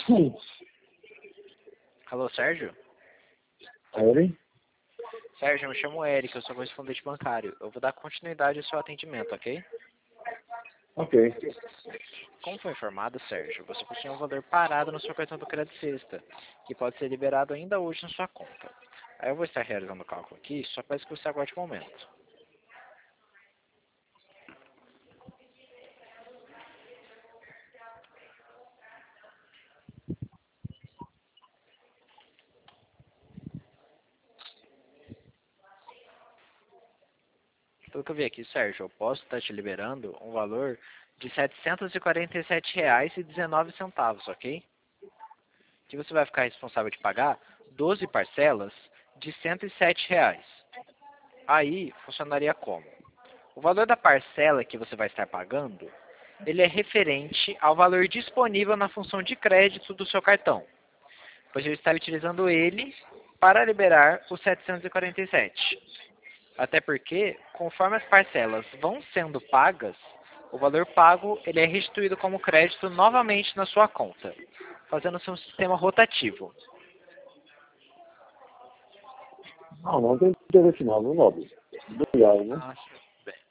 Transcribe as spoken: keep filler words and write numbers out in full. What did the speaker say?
Sim. Alô, Sérgio? Oi? Sérgio, eu me chamo Eric, eu sou correspondente bancário. Eu vou dar continuidade ao seu atendimento, ok? Ok. Como foi informado, Sérgio, você possui um valor parado no seu cartão do Crédito Sexta, que pode ser liberado ainda hoje na sua conta. Aí eu vou estar realizando o cálculo aqui, só peço que você aguarde um momento. Pelo que eu vi aqui, Sérgio, eu posso estar te liberando um valor de setecentos e quarenta e sete reais e dezenove centavos, ok? Que você vai ficar responsável de pagar doze parcelas de cento e sete reais. Aí funcionaria como? O valor da parcela que você vai estar pagando, ele é referente ao valor disponível na função de crédito do seu cartão, pois eu estarei utilizando ele para liberar os setecentos e quarenta e sete. Até porque, conforme as parcelas vão sendo pagas, o valor pago ele é restituído como crédito novamente na sua conta, fazendo-se um sistema rotativo. Não, não tem interesse não, não nobre. Obrigado, né? Ah,